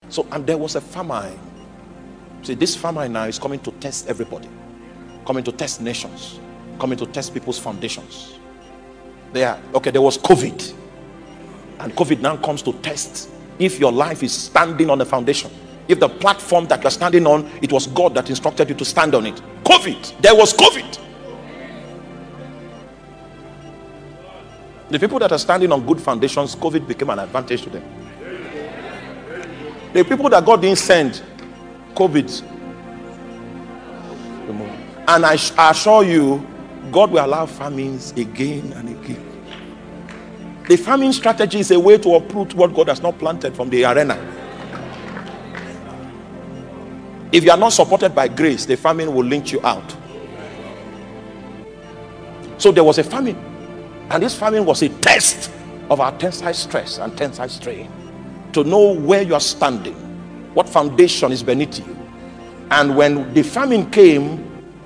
So, and there was a famine. See, this famine now is coming to test everybody, coming to test nations, coming to test people's foundations. There was COVID, and COVID now comes to test if your life is standing on a foundation. If the platform that you're standing on, it was God that instructed you to stand on it. COVID, there was COVID. The people that are standing on good foundations, COVID became an advantage to them. The people that God didn't send, COVID. And I assure you, God will allow famines again and again. The famine strategy is a way to uproot what God has not planted from the arena. If you are not supported by grace, the famine will lynch you out. So there was a famine, and this famine was a test of our tensile stress and tensile strain, to know where you are standing, what foundation is beneath you. And when the famine came,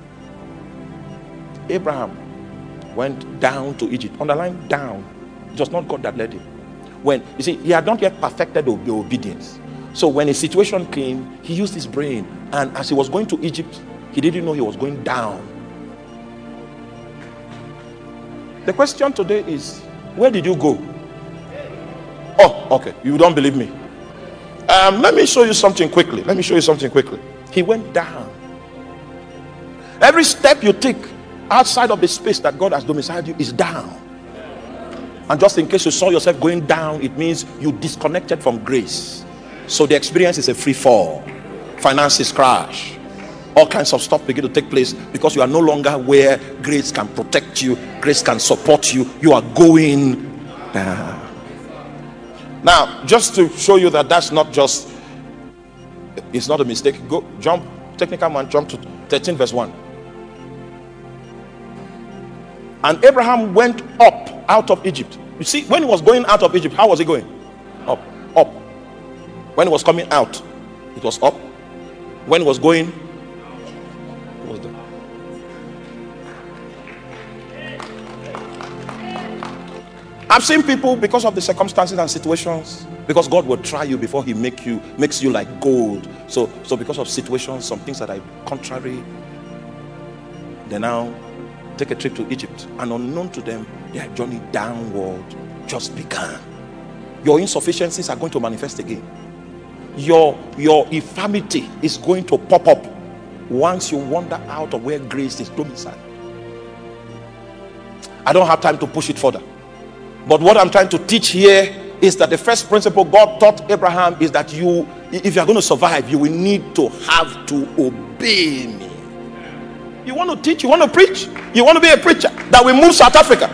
Abraham went down to Egypt. Underline down. It was not God that led him. When you see, he had not yet perfected the obedience. So when a situation came, he used his brain, and as he was going to Egypt, he didn't know he was going down. The question today is, where did you go? Oh, okay, you don't believe me. Let me show you something quickly. He went down. Every step you take outside of the space that God has domiciled you is down. And just in case you saw yourself going down, it means you disconnected from grace. So the experience is a free fall. Finances crash. All kinds of stuff begin to take place because you are no longer where grace can protect you, grace can support you. You are going down. Now, just to show you that that's not just, it's not a mistake. Go, jump, technical man, jump to 13 verse 1. And Abraham went up out of Egypt. You see, when he was going out of Egypt, how was he going? Up. When he was coming out, it was up. When he was going, it was down. I've seen people, because of the circumstances and situations, because God will try you before he makes you like gold. So because of situations, some things that are contrary, they now take a trip to Egypt, and unknown to them, their journey downward just began. Your insufficiencies are going to manifest again. Your infirmity is going to pop up once you wander out of where grace is domiciled. I don't have time to push it further, but what I'm trying to teach here is that the first principle God taught Abraham is that if you are going to survive, you will need to have to obey me. You want to teach, you want to preach, you want to be a preacher that will move South Africa.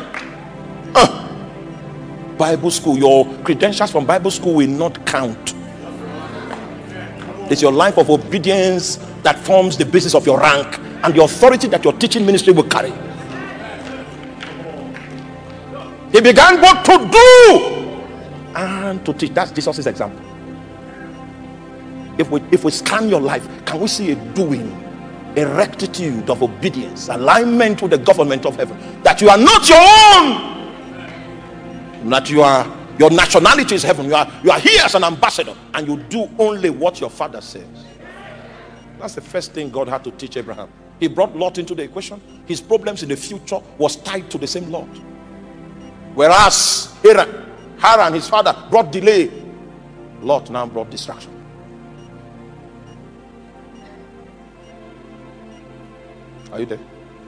Bible school, your credentials from Bible school will not count. It's your life of obedience that forms the basis of your rank and the authority that your teaching ministry will carry. He began both to do and to teach. That's Jesus' example. If we scan your life, can we see a doing, a rectitude of obedience, alignment with the government of heaven, that you are not your own, that your nationality is heaven, you are here as an ambassador, and you do only what your father says. That's the first thing God had to teach Abraham. He brought Lot into the equation. His problems in the future was tied to the same Lot. Whereas Haran, his father, brought delay, Lot now brought distraction. Are you there?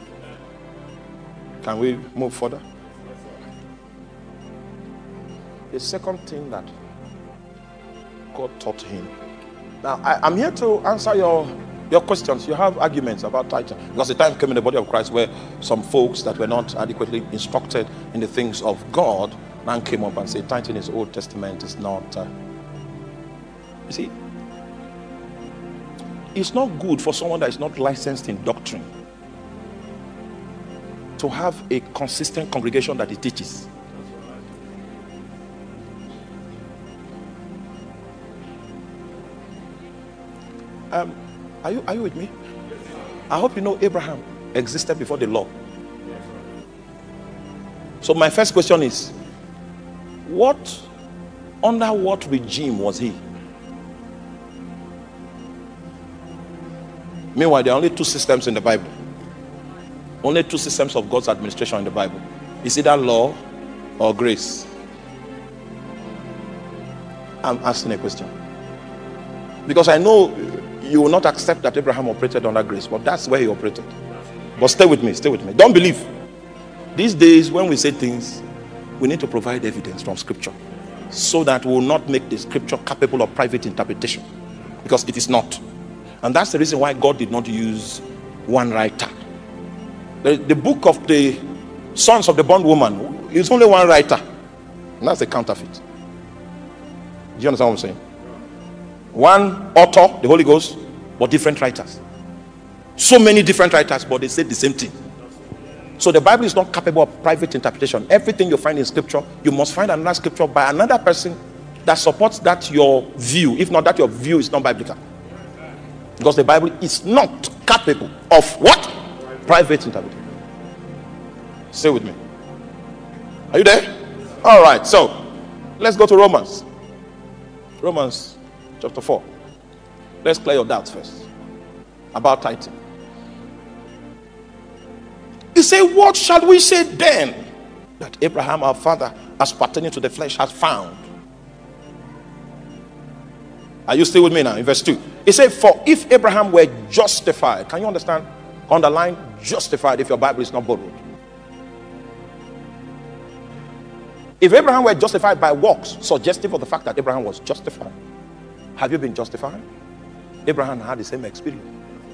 Can we move further? The second thing that God taught him. Now, I'm here to answer your questions. You have arguments about tithing, because the time came in the body of Christ where some folks that were not adequately instructed in the things of God now came up and said tithing is Old Testament, is not. You see, it's not good for someone that is not licensed in doctrine to have a consistent congregation that it teaches. Are you with me? I hope you know Abraham existed before the law. So my first question is, under what regime was he? Meanwhile, there are only two systems in the Bible. Only two systems of God's administration in the Bible. It's either law or grace. I'm asking a question. Because I know you will not accept that Abraham operated under grace, but that's where he operated. But stay with me, stay with me. Don't believe. These days, when we say things, we need to provide evidence from scripture so that we will not make the scripture capable of private interpretation, because it is not. And that's the reason why God did not use one writer. The book of the sons of the bondwoman is only one writer, and that's a counterfeit. Do you understand what I'm saying? One author, the Holy Ghost, but different writers. So many different writers, but they say the same thing. So the Bible is not capable of private interpretation. Everything you find in scripture, you must find another scripture by another person that supports that your view. If not, that your view is not biblical. Because the Bible is not capable of what? Private interpretation. Stay with me. Are you there? All right, so let's go to Romans. Romans chapter 4. Let's clear your doubts first about tithing. He said, what shall we say then that Abraham our father, as pertaining to the flesh, has found? Are you still with me now? In verse 2. He said, for if Abraham were justified, can you understand? Underline justified if your Bible is not borrowed. If Abraham were justified by works, suggestive of the fact that Abraham was justified. Have you been justified? Abraham had the same experience.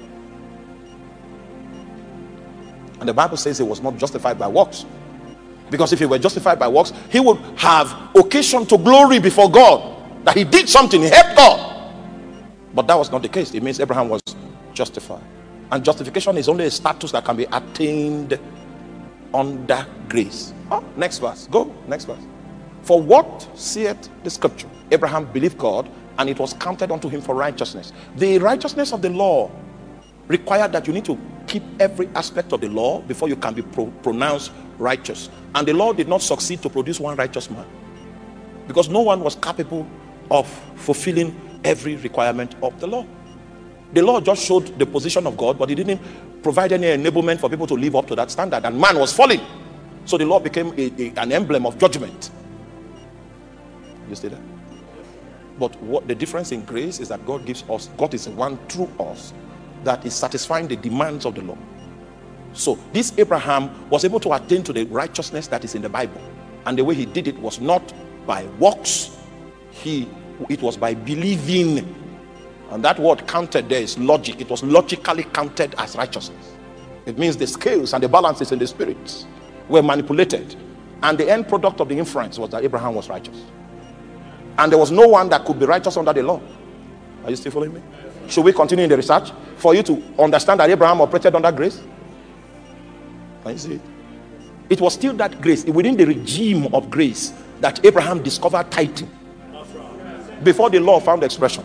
And the Bible says he was not justified by works. Because if he were justified by works, he would have occasion to glory before God. That he did something, he helped God. But that was not the case. It means Abraham was justified. And justification is only a status that can be attained under grace. Oh, next verse. Go, next verse. For what saith the scripture? Abraham believed God, and it was counted unto him for righteousness. The righteousness of the law required that you need to keep every aspect of the law before you can be pronounced righteous. And the law did not succeed to produce one righteous man, because no one was capable of fulfilling every requirement of the law. The law just showed the position of God, but it didn't provide any enablement for people to live up to that standard, and man was falling. So the law became an emblem of judgment. You see that? But what the difference in grace is that God gives us, God is the one through us that is satisfying the demands of the law. So this Abraham was able to attain to the righteousness that is in the Bible, and the way he did it was not by works, it was by believing. And that word counted there is logic. It was logically counted as righteousness. It means the scales and the balances in the spirit were manipulated, and the end product of the inference was that Abraham was righteous, and there was no one that could be righteous under the law. Are you still following me? Should we continue in the research for you to understand that Abraham operated under grace? Can you see it? It was still that grace, within the regime of grace, that Abraham discovered tithing before the law found expression.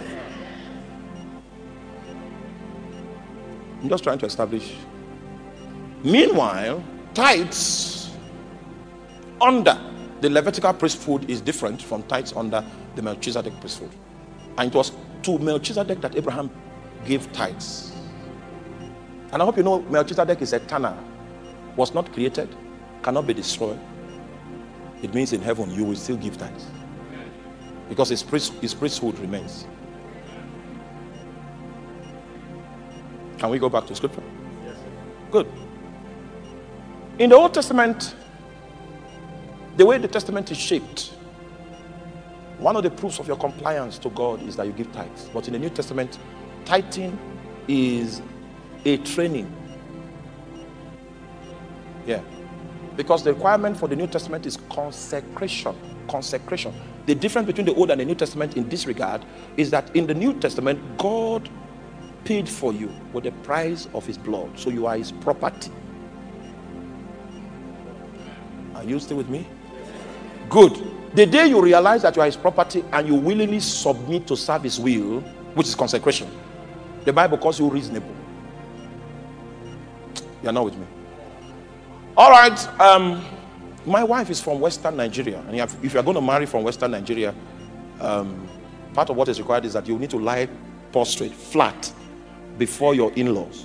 I'm just trying to establish. Meanwhile, tithes under the Levitical priesthood is different from tithes under the Melchizedek priesthood. And it was to Melchizedek that Abraham gave tithes. And I hope you know Melchizedek is eternal, was not created, cannot be destroyed. It means in heaven you will still give tithes, because his priesthood remains. Can we go back to scripture? Yes. Good. In the Old Testament, the way the Testament is shaped, one of the proofs of your compliance to God is that you give tithes. But in the New Testament, tithing is a training. Yeah. Because the requirement for the New Testament is consecration. Consecration. The difference between the Old and the New Testament in this regard is that in the New Testament, God paid for you with the price of his blood, so you are his property. Are you still with me? Good. The day you realize that you are his property and you willingly submit to serve his will, which is consecration, the Bible calls you reasonable. You are not with me? All right. My wife is from Western Nigeria, and if you are going to marry from Western Nigeria, part of what is required is that you need to lie prostrate, flat, before your in-laws.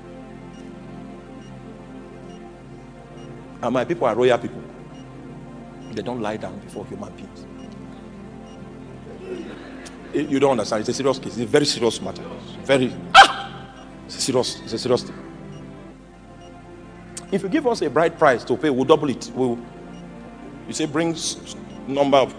And my people are royal people. They don't lie down before human beings. You don't understand. It's a serious case. It's a very serious matter. It's a serious thing. If you give us a bride price to pay, we'll double it. You say bring number of.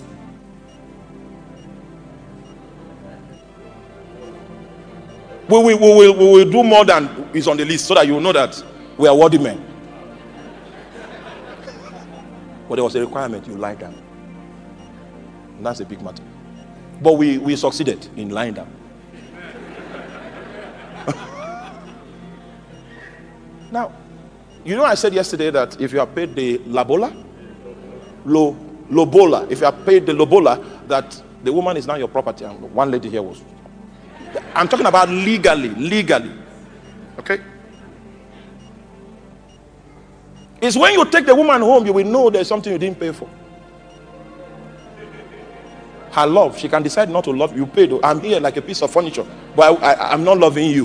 We will do more than is on the list so that you will know that we are worthy men. But there was a requirement, you lie down. And that's a big matter. But we succeeded in lying down. Now, you know I said yesterday that if you are paid the lobola, if you are paid the lobola, that the woman is now your property. And one lady here was. I'm talking about legally. Okay? It's when you take the woman home, you will know there's something you didn't pay for. Her love, she can decide not to love you. Paid. I'm here like a piece of furniture, but I'm not loving you.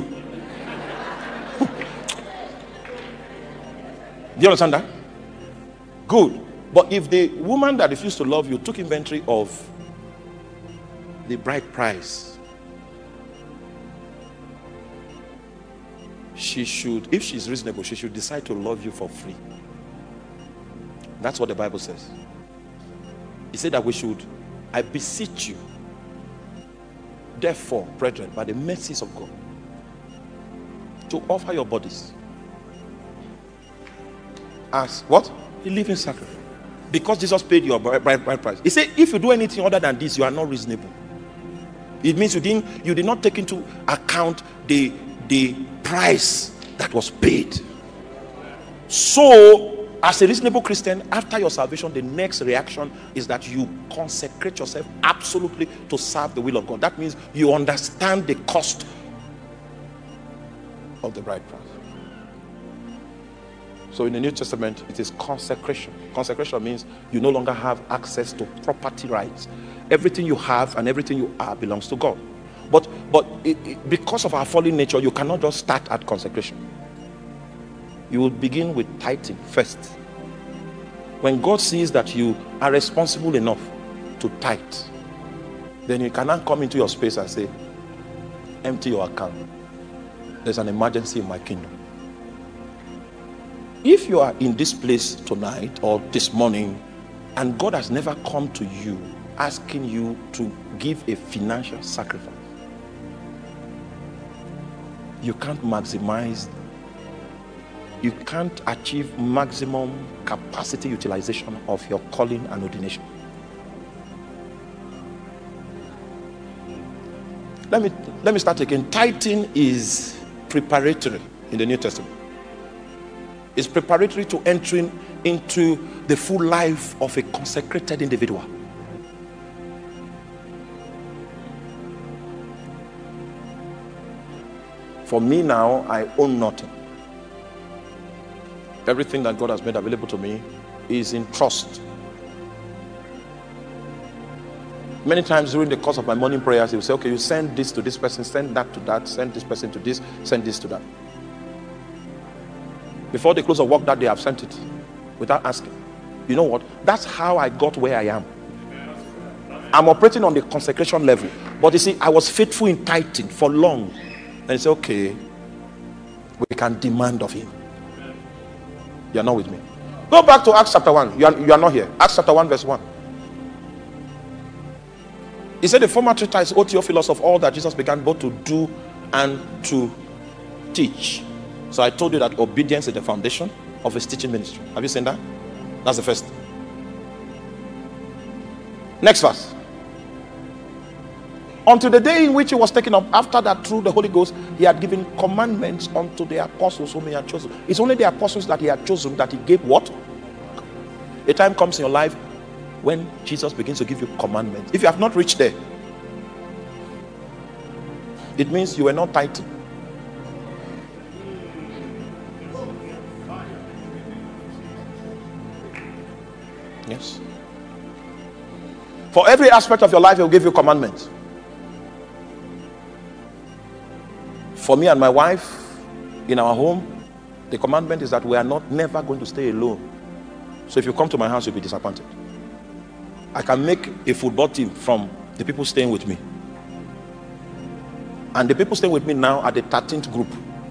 Do you understand that? Good. But if the woman that refused to love you took inventory of the bride price, she should, if she's reasonable, she should decide to love you for free. That's what the Bible says. It said that we should, I beseech you, therefore, brethren, by the mercies of God, to offer your bodies as what? A living sacrifice. Because Jesus paid your bride price. He said, if you do anything other than this, you are not reasonable. It means you did not take into account the price that was paid. So, as a reasonable Christian, after your salvation, the next reaction is that you consecrate yourself absolutely to serve the will of God. That means you understand the cost of the bride price. So in the New Testament, it is consecration. Consecration means you no longer have access to property rights. Everything you have and everything you are belongs to God. But because of our fallen nature, you cannot just start at consecration. You will begin with tithing first. When God sees that you are responsible enough to tithe, then He cannot come into your space and say, empty your account. There's an emergency in my kingdom. If you are in this place tonight or this morning and God has never come to you asking you to give a financial sacrifice, you can't maximize, you can't achieve maximum capacity utilization of your calling and ordination. Let me start again. Tithing is preparatory in the New Testament. It's preparatory to entering into the full life of a consecrated individual. For me now, I own nothing. Everything that God has made available to me is in trust. Many times during the course of my morning prayers, He will say, okay, you send this to this person, send that to that, send this person to this, send this to that. Before the close of work that day, I've sent it without asking. You know what? That's how I got where I am. I'm operating on the consecration level. But you see, I was faithful in tithing for long. And he said, okay, we can demand of Him. You are not with me. Go back to Acts chapter 1. You are not here. Acts chapter 1 verse 1. He said, the former treater is O Theophilus, of all that Jesus began both to do and to teach. So I told you that obedience is the foundation of His teaching ministry. Have you seen that? That's the first. Next verse. Until the day in which He was taken up, after that through the Holy Ghost, He had given commandments unto the apostles whom He had chosen. It's only the apostles that He had chosen that He gave what? A time comes in your life when Jesus begins to give you commandments. If you have not reached there, it means you were not tithing. Yes. For every aspect of your life, He will give you commandments. For me and my wife, in our home, the commandment is that we are never going to stay alone. So if you come to my house, you'll be disappointed. I can make a football team from the people staying with me. And the people staying with me now are the 13th group.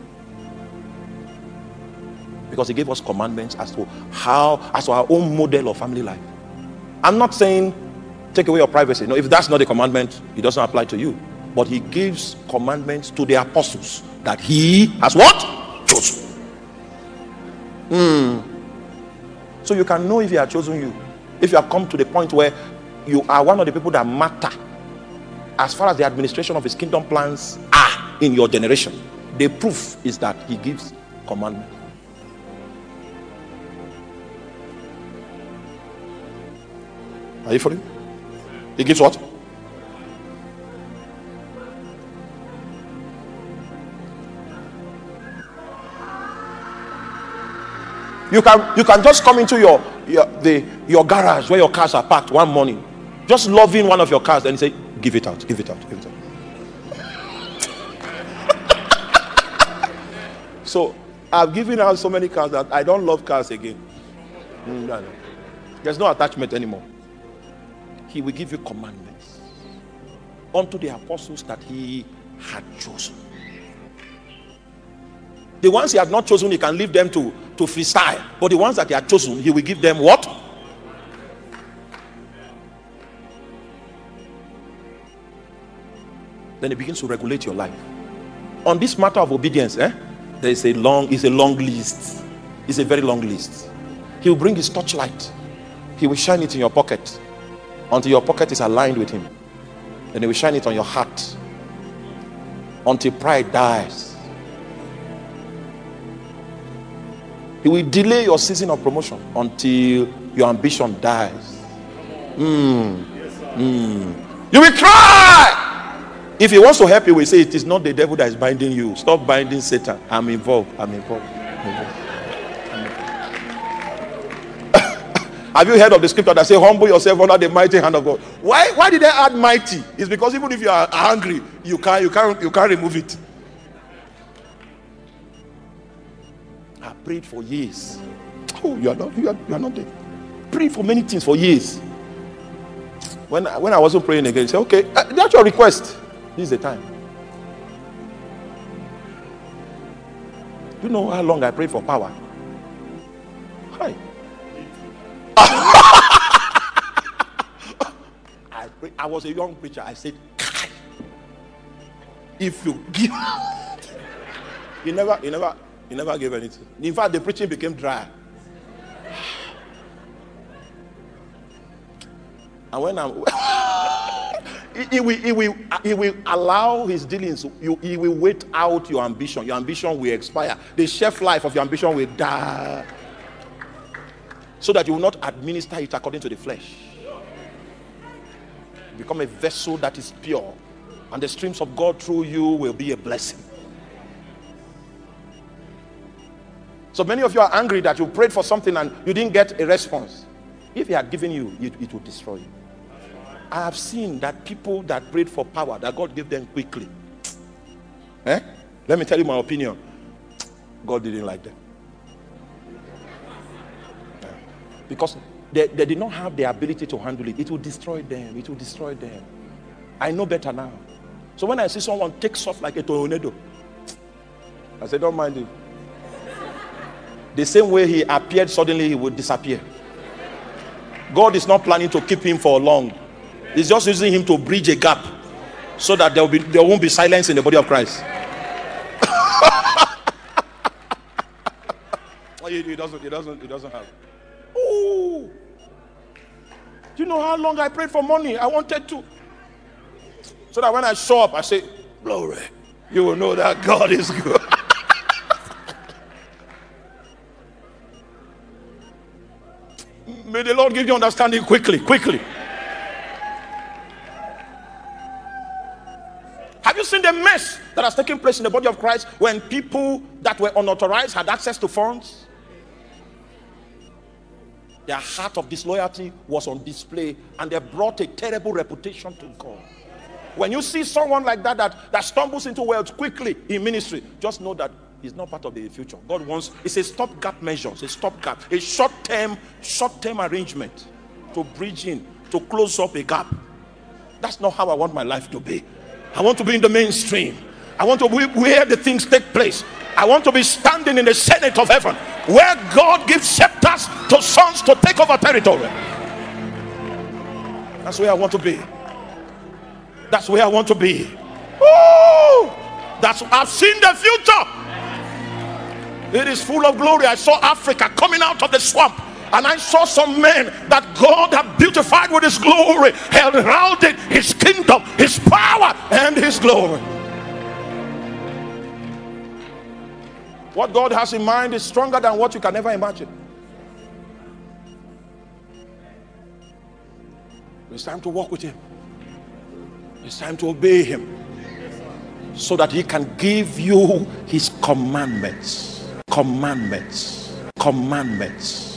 Because he gave us commandments as to our own model of family life. I'm not saying take away your privacy. No, if that's not a commandment, it doesn't apply to you. But he gives commandments to the apostles that he has what? Chosen. So you can know if he has chosen you. If you have come to the point where you are one of the people that matter as far as the administration of his kingdom plans are in your generation. The proof is that he gives commandments. Are you following? He gives what? You can just come into your garage where your cars are parked one morning, just loving one of your cars, and say, give it out, give it out, give it out. So I've given out so many cars that I don't love cars again. There's no attachment anymore. He will give you commandments unto the apostles that he had chosen. The ones he had not chosen, he can leave them to freestyle. But the ones that he had chosen, he will give them what? Then he begins to regulate your life. On this matter of obedience, there is a long list. It's a very long list. He will bring his torchlight. He will shine it in your pocket until your pocket is aligned with him. Then he will shine it on your heart until pride dies. He will delay your season of promotion until your ambition dies. You will cry. If he wants to help you, he will say, it is not the devil that is binding you. Stop binding Satan. I'm involved. Have you heard of the scripture that says, humble yourself under the mighty hand of God? Why did they add mighty? It's because even if you are hungry, you can't remove it. I prayed for years. Oh, you are not there. Prayed for many things for years. When I wasn't praying again, say, okay, that's your request. This is the time. You know how long I prayed for power? Hi. I was a young preacher. I said, if you give, he never gave anything. In fact, the preaching became dry. And when he will allow his dealings. He will wait out your ambition. Your ambition will expire. The shelf life of your ambition will die, so that you will not administer it according to the flesh. Become a vessel that is pure, and the streams of God through you will be a blessing. So many of you are angry that you prayed for something and you didn't get a response. If he had given you, it would destroy you. I have seen that people that prayed for power, that God gave them quickly. Let me tell you my opinion. God didn't like them. Because they did not have the ability to handle it. It will destroy them. It will destroy them. I know better now. So when I see someone takes off like a tornado, I say, don't mind him. The same way he appeared, suddenly he will disappear. God is not planning to keep him for long. He's just using him to bridge a gap so that there won't be silence in the body of Christ. He doesn't have. Oh, do you know how long I prayed for money? I wanted to. So that when I show up, I say, glory. You will know that God is good. May the Lord give you understanding quickly. Have you seen the mess that has taken place in the body of Christ when people that were unauthorized had access to funds? Their heart of disloyalty was on display, and they brought a terrible reputation to God. When you see someone like that stumbles into wealth quickly in ministry, just know that he's not part of the future. God wants, it's a stopgap measure, it's a stopgap, a short-term arrangement to bridge in, to close up a gap. That's not how I want my life to be. I want to be in the mainstream. I want to be where the things take place. I want to be standing in the Senate of heaven, where God gives scepters to sons to take over territory. That's where I want to be. That's where I want to be. Woo! I've seen the future. It is full of glory. I saw Africa coming out of the swamp, and I saw some men that God had beautified with his glory, heralded his kingdom, his power, and his glory. What God has in mind is stronger than what you can ever imagine. It's time to walk with him. It's time to obey him, so that he can give you his commandments. Commandments.